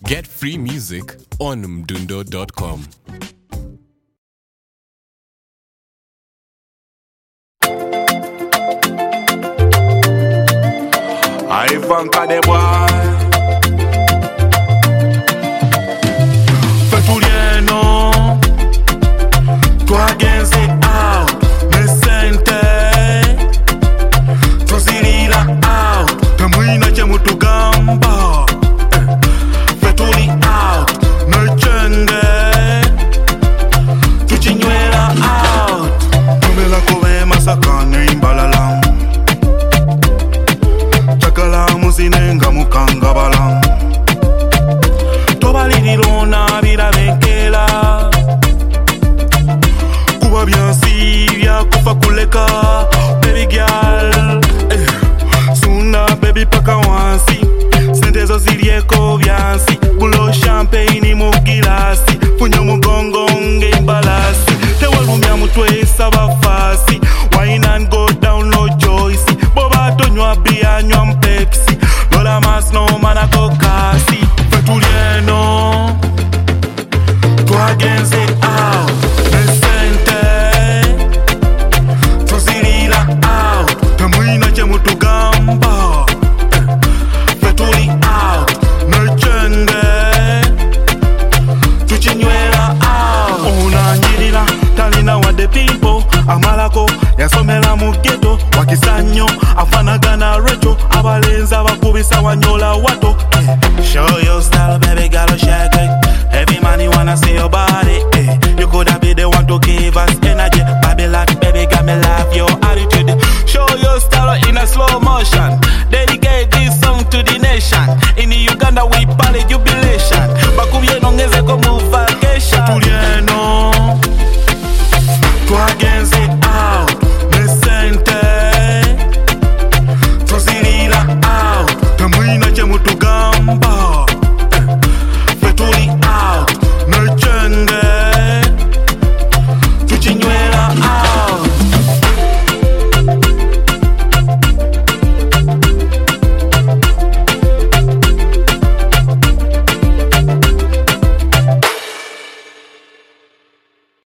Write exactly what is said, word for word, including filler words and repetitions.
Get free music on mdundo dot com. Ivanka de boy Fetulieno Toi against it out Me sente Tuzilira out Temuina chemu tugamba Fetuli out Mechenge Tuchinywela out Tumela kowe masakane imbalala Zinenga mukanga bala Tobalilirona birabekela Kuba byansi byakufa kuleka Baby girl eh. Suna baby paka wansi Sentezo zilieko byansi